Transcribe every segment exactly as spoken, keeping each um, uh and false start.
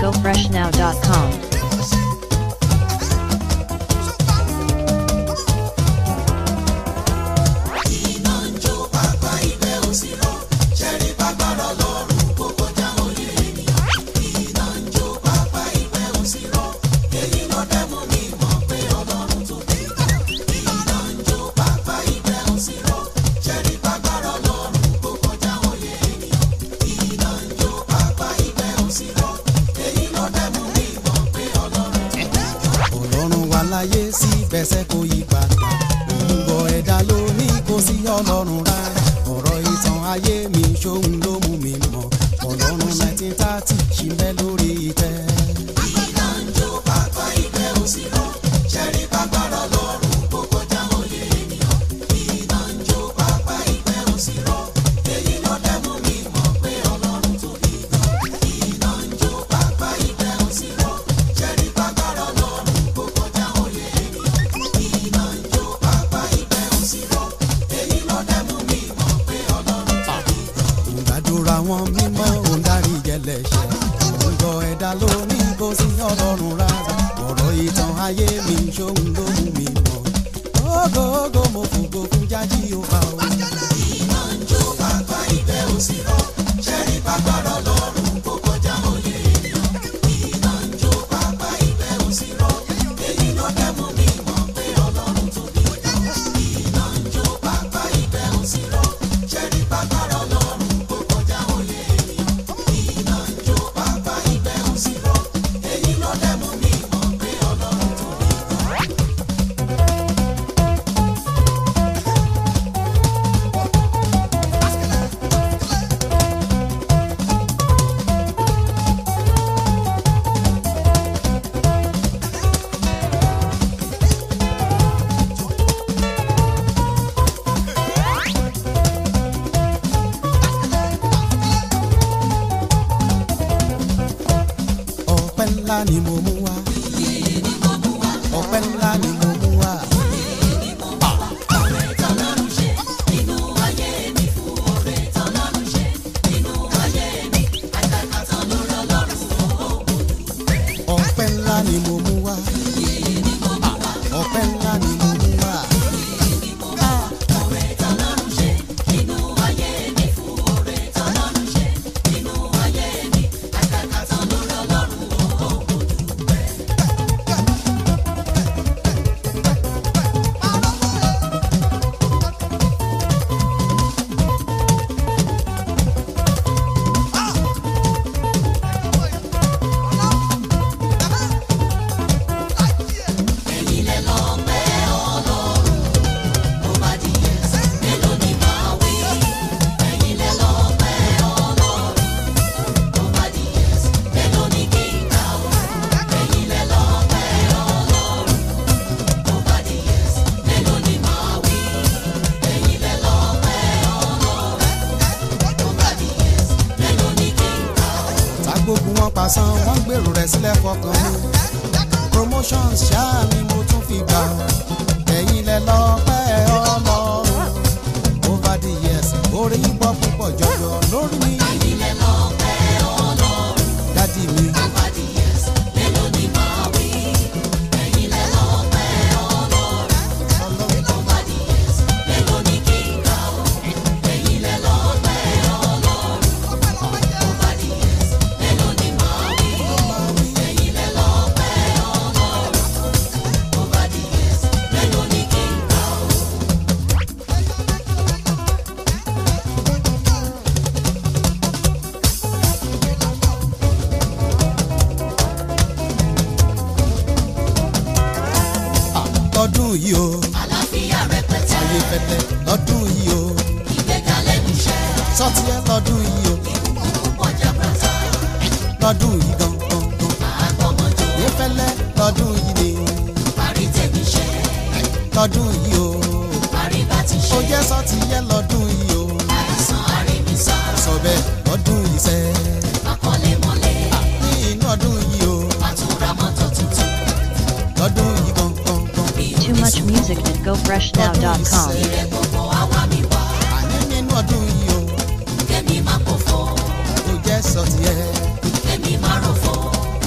go fresh now dot com. láyé síbẹ̀sẹ̀ kò yí padà gbogbo ẹ̀dá ló ní kò sí ọlọ́run rárá ọ̀rọ̀ ìtàn ayé mi ṣóhun ló mú mi mọ̀ ọlọ́run nineteen thirty ṣì ń bẹ lórí ìtẹ́. iná ń jó pápá ìgbẹ́ òsì rọ ṣẹ́rí pàgbára ọlọ́run kó kọjá òye ènìyàn. iná ń jó pápá ìgbẹ́ òsì rọ èyí ló dẹ́ mú mi mọ̀ pé ọlọ́run tóbi gan. iná ń jó pápá ìgbẹ́ òsì rọ ṣẹ́rí pàgbára ọlọ́run kó kọjá òye ènìyàn. iná ń jó pápá ìgbẹ́ òsì rọ èyí ló dẹ́ mú mi mọ̀ pé ọlọ́run tóbi gan. ìgbàdúrà wọn mímọ́ òǹdarí jẹlẹ̀ṣẹ̀ ọ̀gọ̀ ẹ̀dá ló ní kò sí ọlọ́run rárá ọ̀rọ̀ ìtàn ayé mi ṣóhun ló mú mi mọ̀ ògo ògo mo fògo fún jájí ó bá o. iná ń jó pápá ìgbẹ́ òsì rọ ṣẹ́rí pàgbára ọlọ́run kó kọjá òye ènìyàn. iná ń jó pápá ìgbẹ́ òsì rọ èyí ló dẹ́ mú mi mọ̀ pé ọlọ́run tóbi gan. iná ń jó pápá ìgbẹ́ òsì rọ ṣẹ́rí pàgbára ọlọ́run kó kọjá òye ènìyàn. iná ń jó pápá ìgbẹ́ òsì rọ èyí ló dẹ́ mú mi mọ̀ pé ọlọ́run tóbi gan. ọpẹ́ ńlá ni mo mú wá ọpẹ́ ńlá ni mo mú wá. ọpẹ́ ńlá ni mo mú wá ọpẹ́ ńlá ni mo mú wá. gbogbo wọn pàṣán wọn gbèrò rẹ̀ sílẹ̀ fọkàn mi promotions ṣáà ni mo tún fi gbà ẹ̀yin lẹ lọ́pẹ́ ọlọ́run over the years orí yín pọ̀ púpọ̀ jọjọ lórí mi. ẹ̀yin lẹ lọ́pẹ́ ọlọ́run dádì mi. over the years mélòó ni màá wí. ẹ̀yin lẹ lọ́pẹ́ ọlọ́run over the years mélòó ni kí n kà ó. ẹ̀yin lẹ lọ́pẹ́ ọlọ́run over the years mélòó ni màá wí. ẹ̀yin lẹ lọ́pẹ́ ọlọ́run over the years mélòó ni kí n kà ó. lọ́dún yìí o àlàáfíà rẹpẹtẹ ayé pẹtẹ lọ́dún yìí o ìgbéga lẹ́nu iṣẹ́ sọ́tì ẹ lọ́dún yìí o ìbùkún púpọ̀ jabrata lọ́dún yìí gangan gan àgbọ̀mọjò ìfẹ́lẹ́ lọ́dún yìí ni parí tẹ̀mí iṣẹ́ lọ́dún yìí o parí bá ti ó ṣe jẹ́ sọ́tì ẹ lọ́dún yìí o àìsàn àríbísà sọ bẹ́ẹ̀ lọ́dún yìí sẹ́ akọ́lé mọ́lé ní inú ọdún yìí o àtúnra mọ́tò tuntun lọ́dún yìí gangan gan Too much music at go fresh now dot com. ilé gbogbo àwa mi wá àní nínú ọdún yìí o kẹ́mi má pòfo ó jẹ́ sọ́tì ẹ kẹ́mi má ròfo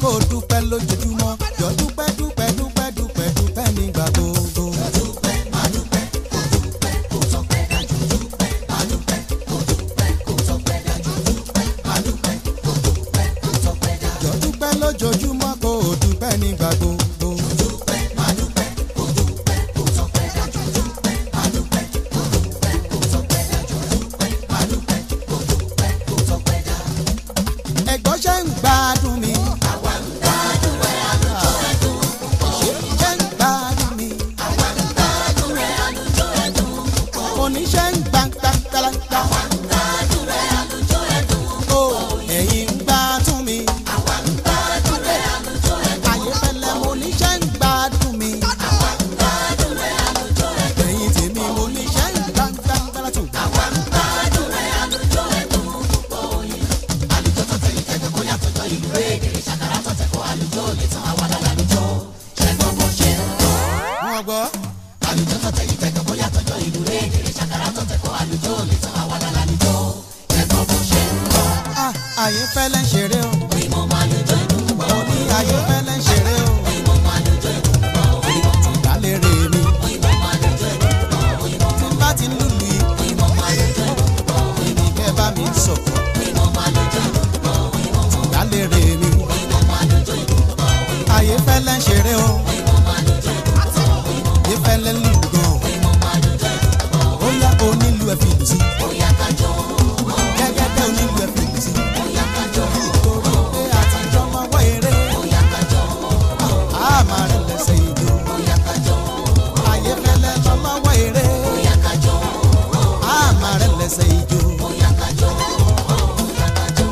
kó dúpẹ́ lójoojúmọ́ jọ dúpẹ́ dúpẹ́ dúpẹ́ dúpẹ́ dúpẹ́ nígbà gbogbo. dúpẹ́ máa dúpẹ́ kó dúpẹ́ kó tọpẹ́ dájú dúpẹ́ máa dúpẹ́ kó dúpẹ́ kó tọpẹ́ dájú dúpẹ́ máa dúpẹ́ kó dúpẹ́ kó tọpẹ́ dájú. jọ dúpẹ́ lójoojúmọ́ kó dúpẹ́ nígbà gbogbo. dúpẹ́ máa dúpẹ́ kó dúpẹ́ kó tọpẹ́ dájú dúpẹ́ máa dúpẹ́ kó dúpẹ́ kó tọpẹ́ dájú dúpẹ́ máa dúpẹ́ kó dúpẹ́ kó tọpẹ́ dájú. ẹ̀gbọ́n ṣe ń gbádùn mi. àwa ń gbádùn ẹ̀ àlùjọ ẹ̀dùn púpọ̀. ṣe ń gbádùn mi. àwa ń gbádùn ẹ̀ àlùjọ ẹ̀dùn púpọ̀. oníṣẹ́ ń gbàngbàngbàngbà. àwa ń gbádùn ẹ̀ àlùjọ ẹ̀dùn ó púpọ̀. ẹ̀yin ń gbádùn mi. àwa ń gbádùn ẹ̀ àlùjọ ẹ̀dùn Ayéfẹ́lẹ́ mo níṣẹ́ ń gbádùn mi. àwa ń gbádùn ẹ̀ àlùjọ ẹ̀dùn. ẹ̀yin tèmi mo níṣẹ́ ń gbàngbàngbàngbà tún. àwa ń gbádùn ẹ̀ àlùjọ ẹ̀dùn púpọ̀ òye. àlùjọ tọ̀tẹ̀ yìí kẹ́kẹ́ kó yàtọ̀jọ́ ìlú èdè ṣàkàrà tọ̀tẹ̀ kó àlùjọ lè tán àwa lálàlùjọ. ṣẹ́gbọ́n bó ṣe ń lọ. wọ́n gbọ́. àlùjọ tọ̀tẹ̀ yìí kẹ́kẹ́ kó yàtọ̀jọ́ ìlú èdè ṣàkàrà tọ̀tẹ̀ kó àlùjọ lè tán àwa lálàlùjọ. ṣẹ́gbọ́n bó ṣe ń lọ. Ah, Ayéfẹ́lẹ́ ń ṣeré o. ìmọ̀ máa lùjọ ìdùn pọ̀. mo ní Ayéfẹ́lẹ́ ń ṣeré o. ìmọ̀ máa lùjọ ìdùn pọ̀. ìdálérè mi. ìmọ̀ máa lùjọ ìdùn pọ̀. tí n bá ti ń lùlù yìí. ìmọ̀ máa lùjọ ìdùn pọ̀. èmi kẹ́ bá mi sọ̀kọ̀. ìmọ̀ máa lùjọ ìdùn pọ̀. ìdálérè mi. ìmọ̀ máa lùjọ ìdùn pọ̀. Ayéfẹ́lẹ́ ń ṣeré o. ìmọ̀ máa lùjọ ìdùn pọ̀. Ayéfẹ́lẹ́ ń lùlù gan. ìmọ̀ máa lùjọ ìdùn pọ̀. ó yá onílù ẹ̀ fi lù sí. bóyá kájọ gẹ́gẹ́dẹ́ onílù ẹ̀ fi lù sí. bóyá kájọ torí pé àtijọ́ máa wá eré. bóyá kájọ a máa rẹ̀ lẹ́sẹ̀ ìjó. bóyá kájọ Ayéfẹ́lẹ́ lọ máa wá eré. bóyá kájọ a máa rẹ̀ lẹ́sẹ̀ ìjó. bóyá kájọ bóyá kájọ.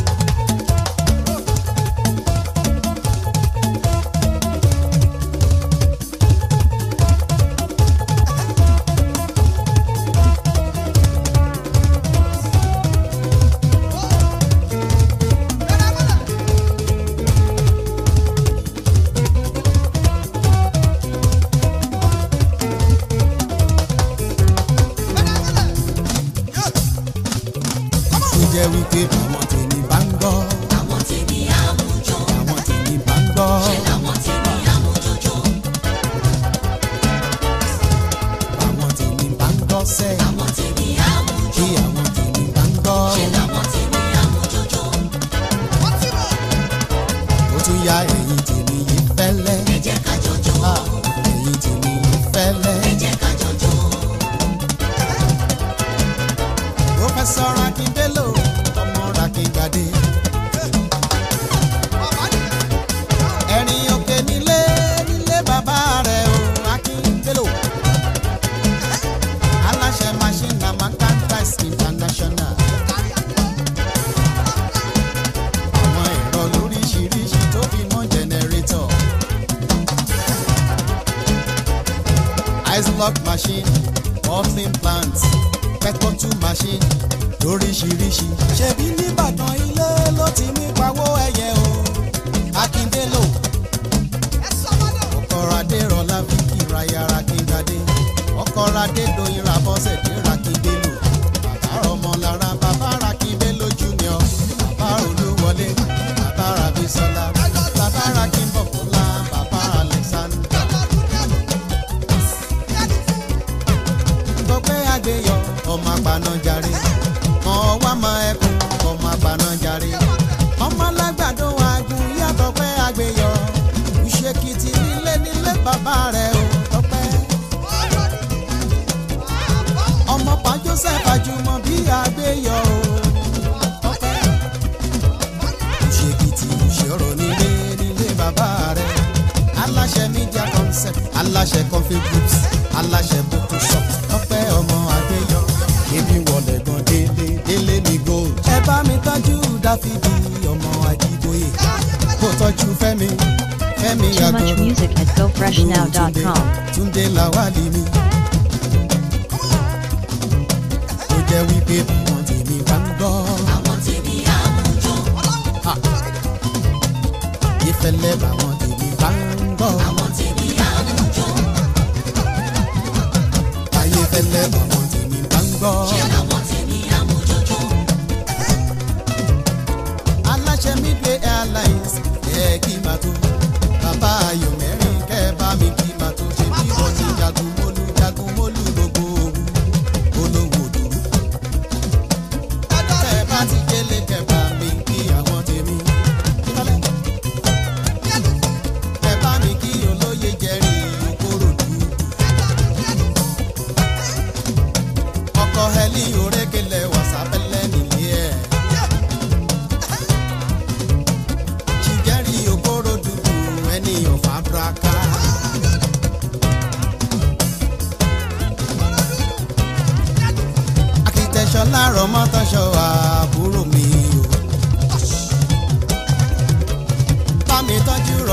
ó jẹ́ wípé àwọn tèmi bá ń gbọ́. àwọn tèmi àmújọ àwọn tèmi bá ń gbọ́. àwọn tèmi àmújọjọ àwọn tèmi bá ń gbọ́ sẹ́. àwọn tèmi àmújọ kí àwọn tèmi bá ń gbọ́. àwọn tèmi àmújọjọ. ó tún ya ẹ̀yin tèmi yìí fẹ́lẹ́. ẹ jẹ́ ká jọjọ Ah, ẹ̀yin tèmi yìí fẹ́lẹ́. ẹ jẹ́ ká jọjọ. Professor Akindelo ọmọ Rakingbade. ẹ̀rín òkè nílé nílé bàbá rẹ̀ o Akindelo. aláṣẹ machine na Mercantile International. àwọn ẹ̀rọ lóríṣiríṣi tó fi mọ́ jẹnẹrétọ̀. ice block machine bottling plant pẹ́kọ̀tù machine lóríṣiríṣi. ṣebí nìbàdàn ilé ló ti mí pawó ẹyẹ o Akindelo. ọkọ̀radé rọlá fíkì raya Rakingbade. ọkọ̀radé doyin rabọ́sẹ̀ dé Rakindelo. bàbá ọmọlára bàbá Rakingbelo junior. bàbá olúwọlé bàbá rabisola. bàbá Rakinbọ̀bọ́lá bàbá Alexander. gbọ́pẹ́ àgbéyọ̀ ọmọ apanajàre. mọ̀ wá mọ ẹkùn ọmọ apanajàre. ọmọ alágbàdo àgùn yàtọ̀ pẹ́ àgbéyọ̀. ìṣèkìtì nílé nílé bàbá rẹ̀ ò tọ́pẹ́. ọmọ pa Joseph Àjùmọ̀ bí àgbéyọ̀ ò tọ́pẹ́. ìṣèkìtì ìṣòro nílé nílé bàbá rẹ̀. aláṣẹ media concept aláṣẹ coffee groups aláṣẹ boko shop tọ́pẹ́ ọmọ àgbéyọ̀. ebi wọlé gan délé délé ní gold. ẹ bá mi tọ́jú Dáfídì ọmọ Àjíbóyè. kó tọ́jú Fẹ́mi Fẹ́mi Too much Àgọ́rọ̀. music at go fresh now dot com. Túndé Làwálì mi. ó jẹ́ wípé àwọn tèmi bá ń gbọ́. àwọn tèmi àmújọ Ìfẹ́lẹ́ báwọn tèmi bá ń gbọ́. àwọn tèmi àmújọ Ayéfẹ́lẹ́ báwọn tèmi bá ń gbọ́. àwọn tèmi àmújọjọ. aláṣẹ Midway Airlines ẹ kí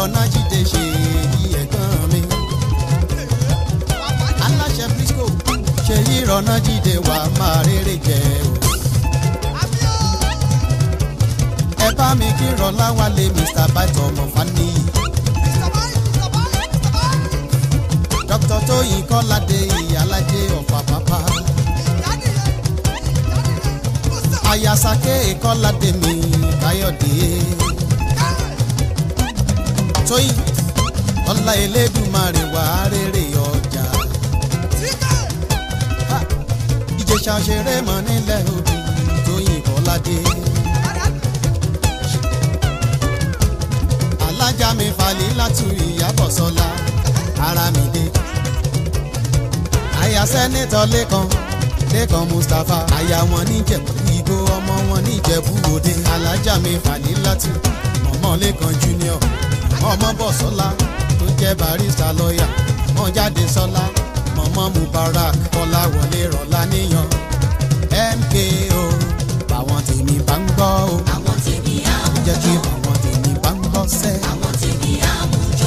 ìrọ̀nà jíde ṣe yí ẹ̀gbọ́n mi. aláṣẹ briscoe ṣe yí ìrọ̀nà jíde wà máa rere jẹ o. ẹ bá mi kí rọlá wálé mr baito ọmọ faniyi. dr tóyìn kọ́ládé ìyálàjẹ ọ̀fà pápá. ayasake kọ́ládé mi káyọ̀dé. tóyìn ọlá elédùmarè wà rere ọjà. ìjẹ̀ṣà ṣeré mọ́ nílẹ̀ òbí tóyìn kọ́ládé. alájà mi falẹ̀ látú ìyàbọ̀ sọ́lá ara mi dé. àyà sẹ́nitọ́ lẹ́kan lẹ́kan mustapha àyà wọn níjẹ̀bú ìgò ọmọ wọn níjẹ̀bú òde. alájà mi falẹ̀ látú mọ̀mọ́ lẹ́kan junior ọmọ bọ̀ sọ́lá tó jẹ́ barista lọ́ọ̀yà wọ́n jáde sọ́lá mọ̀mọ́ mubarak kọ́lá wọlé rọ̀lá níyàn M K O báwọn tèmi bá ń gbọ́ o. àwọn tèmi àmújọ. jẹ́ kí báwọn tèmi bá ń gbọ́ sẹ́. àwọn tèmi àmújọ.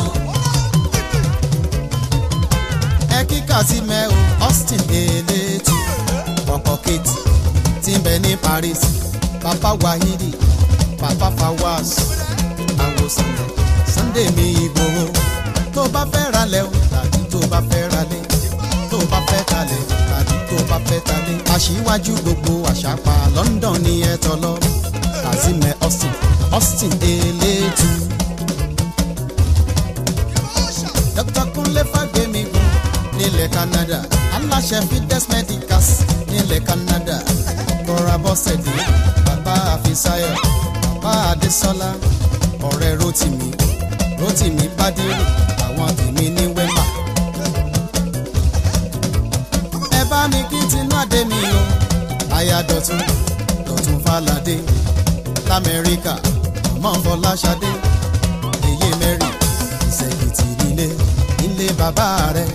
ẹ kíkà sí mẹ́ o Austin eléètì ọkọ̀ kate tí ń bẹ ní Paris papa wahidi papa fawaz àwòsàn Sunday mi Ìgbòho. tó bá fẹ́ ralẹ̀ o tàbí tó bá fẹ́ ralẹ̀ tó bá fẹ́ talẹ̀ tàbí tó bá fẹ́ talẹ̀. aṣíwájú gbogbo àṣàpà London ní ẹ̀tọ́ lọ Kazeem Austin Austin eléètì. Doctor Kunle Fagbemigun nílẹ̀ Canada aláṣẹ Fides Medicals nílẹ̀ Canada Kọ́ra Bọ́sẹ̀dé bàbá Àfisáyọ̀ bàbá Adésọ́lá ọ̀rẹ́ Rótìmí Rótìmí Bádírù àwọn tèmi ní Wema. ẹ bá mi kí tinú àdé mi o aya Dọ̀tun Dọ̀tun Fáládé l'Amẹ́ríkà ọmọ Fọláṣadé èyí Mary ìṣèkìtì nílé nílé bàbá rẹ̀.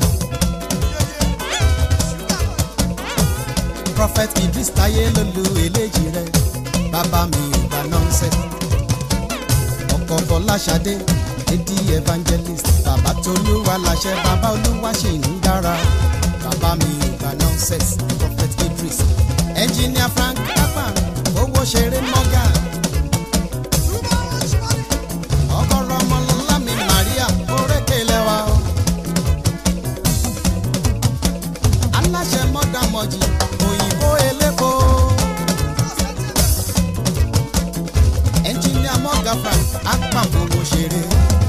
Prophet Idris Táyé lólu eléjì rẹ̀ bàbá mi ò gbà nọ́ọ̀sẹ̀. ọkọ Fọláṣadé lady evangelist bàbá Tolúwa láṣẹ bàbá Olúwa ṣì ń dára bàbá mi ò gbà nọ́ọ̀sẹ̀. Prophet Idris engineer Frank Kappa owó ṣeré mọ́gà. ọkọ̀rọ̀ ọmọlọ́lá mi Maria orékè lẹ́wà o. aláṣẹ mọ́dàmọ́jì òyìnbó elépo. ẹnjìníà mọ́gà Frank apàmòwò ṣeré.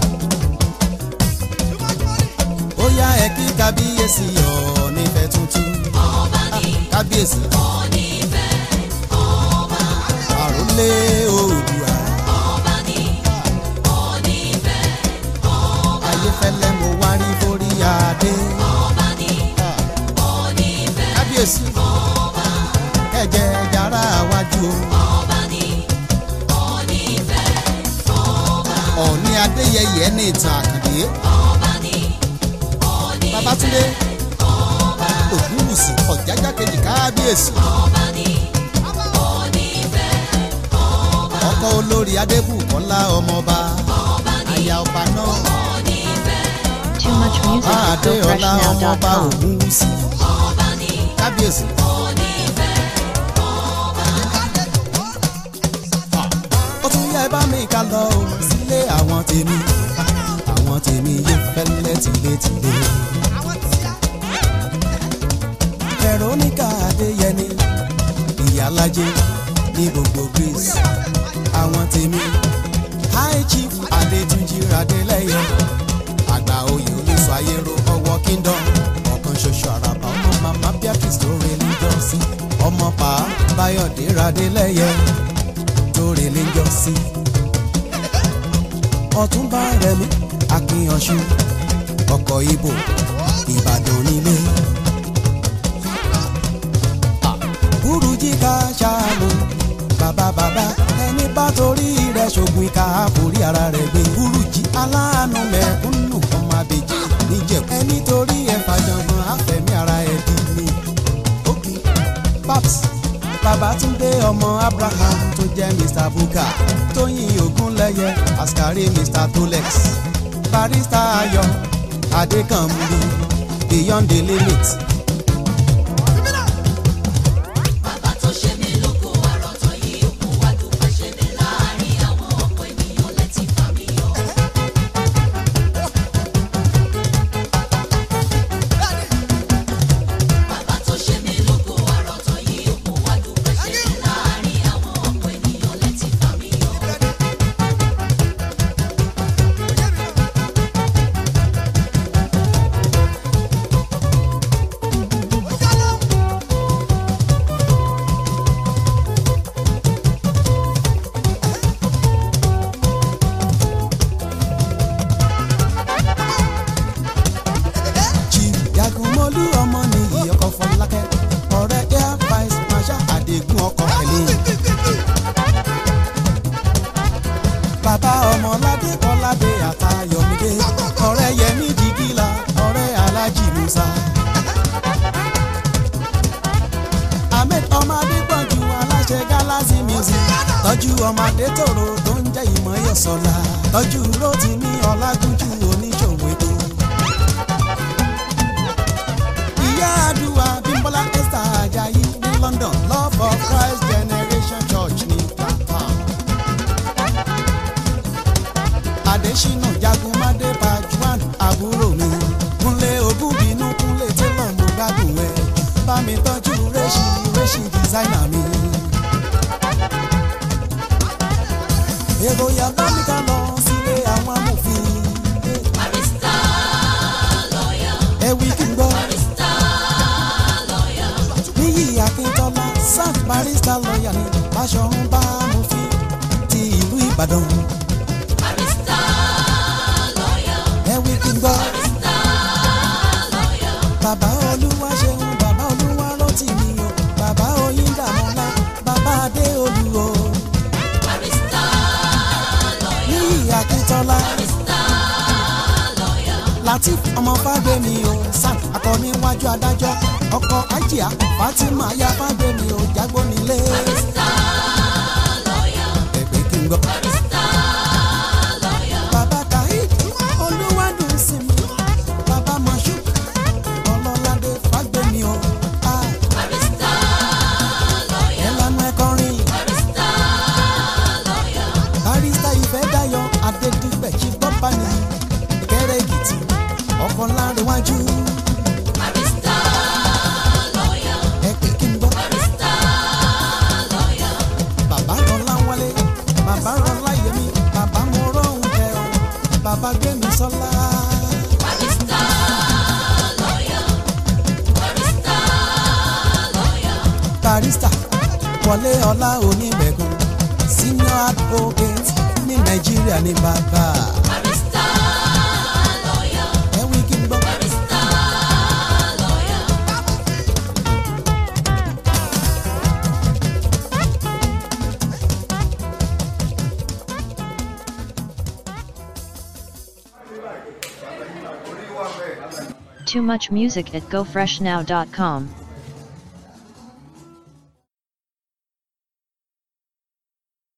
ó yá ẹ kí kábíyèsí Ọ̀ọ̀nìfẹ́ tuntun. ọba ní kábíyèsí Ọ̀ọ̀nìfẹ́ ọba. àrólé Oòduà. ọba ní Ọ̀ọ̀nìfẹ́ ọba. ayéfẹ́lẹ́ mo wá rí borí adé. ọba ní Ọ̀ọ̀nìfẹ́ kábíyèsí ọba. ẹ̀jẹ̀ yàrá wájú o. ọba ní Ọ̀ọ̀nìfẹ́ ọba. Ọ̀ọ̀ni Adéyẹyẹ ní ìtàn àkàndé. ọba ní Ọ̀ọ̀nìfẹ́ Babátúndé Ògúnwùsì Ọ̀jájá kejì kábíyèsí. ọba ní Ọ̀ọ̀nìfẹ́ ọba. ọkọ olórí Adébùkọ́lá ọmọọba. ọba ní aya ọba náà Ọ̀ọ̀nìfẹ́ Too much music at Adéọlá gofreshnow dot ọmọọba com. Ògúnwùsì ọba ní kábíyèsí. Ọ̀ọ̀nìfẹ́ ọba. ó tún yẹ bá mi ká lọ o sílé àwọn tèmi àwọn tèmi yé fẹ́lẹ́ tìlétìlé. Veronica Adéyẹni ìyálájé ní gbogbo Greece àwọn tèmi High Chief Adétúnjì Adélẹ́yẹ àgbà oyè olùsọ ayérò ọwọ́ kingdom ọ̀kan ṣoṣo àràbà ọmọ mama Beatrice tó rè níjọ́sí ọmọ pa Báyọ̀dé Adélẹ́yẹ tó rè níjọ́sí Ọ̀túnba Rẹ̀mí Akínyànṣu ọkọ̀ Ìbò Ìbàdàn nílé. Gúrújì ká ṣàánú bàbá bàbá ẹni bá torí rẹ̀ ṣògùn ìka àforí ara rẹ̀ gbé. Gúrújì aláàánú mẹ̀kúnnù ọmọ àbèjì níjẹ̀kú ẹni torí ẹ̀ fàjọ̀gbọ̀n àfẹ̀mí ara ẹ̀ dì ní. Òkè Paps Babátúndé ọmọ Abraham tó jẹ́ Mister Buka Tóyìn Ògúnlẹ́yẹ Askari Mister Tolex barista ayọ̀ adékànmí beyond the limit. Bàbá tó ṣe mí lógo àròtọ̀ yìí ó kó wá dúpẹ́ ṣe mí láàrin àwọn ọ̀pọ̀ ènìyàn lẹ́tí fà mí yọ. Bàbá tó ṣe mí lógo àròtọ̀ yìí ó kó wá dúpẹ́ ṣe mí láàrin àwọn ọ̀pọ̀ ènìyàn lẹ́tí fà mí yọ. Yagunmolu ọmọ nìyí ọkọ Fọlákẹ́ ọ̀rẹ́ air vice marshal Adégún ọkọ ẹ̀lẹ́. Bàbá ọmọládé Kọ́ládé Àtayọ̀mídé ọ̀rẹ́ Yẹmí Dìgílà ọ̀rẹ́ Alájì Musa. Ahmed ọmọ Adépọ̀jù aláṣẹ Galaxy Music tọ́jú ọmọ Adétòrò tó ń jẹ́ Ìmọ̀yọ̀sọ́lá tọ́jú Rótìmí Ọlágúnjú oníṣòwò ètò. Adua Bimbola Esther Ajayi ní London Love of Christ Generation Church ní Clapham. Adésínà Jagunmádé Pajuan àbúrò mi. Kúnlé Ògúnbínú Kúnlé Télọ̀ mo gbádùn ẹ̀. Bá mi tọ́jú Réṣì Réṣì designer mi. Èrò yàrá mi ká lọ sílé àwọn amòfin. Barista lawyer. Ẹ̀wí kí n gbọ́. Akíntọ́lá South barista lawyer ní Báṣọ̀run bá amòfin ti ìlú Ìbàdàn. Barista lawyer. Ẹ̀wí kí n gbọ́. Barista lawyer. Bàbá Olúwaṣeun bàbá Olúwarótìmí o bàbá Oyíndàmọ́lá bàbá Adéolú o. Barista lawyer. Níyì Akíntọ́lá. Barista lawyer. Latif ọmọ Fágbémi o Sam akọniwájú adájọ́ ọkọ Àjíà Fatima aya Fágbémi o jágbó nílé. Barista lawyer. Ẹ̀gbẹ́ kí n gbọ́. Barista lawyer. Bàbá Tahid Olúwadùn sí mi bàbá Moshood Ọlọ́ládé Fágbémi o. Barista lawyer. Ẹlànà ẹ̀kọrin. Barista lawyer. Barista Ìfẹ́dáyọ̀ Adédìgbẹ̀ ṣì gbọ́ bá ní Ìkẹrẹ Èkìtì ọkọ̀ ńláńrewájú. Barista lawyer. Ẹ̀pẹ̀ kí n gbọ́. Barista lawyer. Bàbá Rọláwálé bàbá Rọláyẹmí bàbá Mọ́rọ́hùnkẹ́ o bàbá Gbémisọ́lá. Barista lawyer. Barista lawyer. Barista Wọlé Ọlá Oníbẹ̀kún senior advocate ní Nàìjíríà ní bàbá. Barista lawyer. Ẹ̀wí kí n gbọ́. Barista lawyer. Too much music at go fresh now dot com.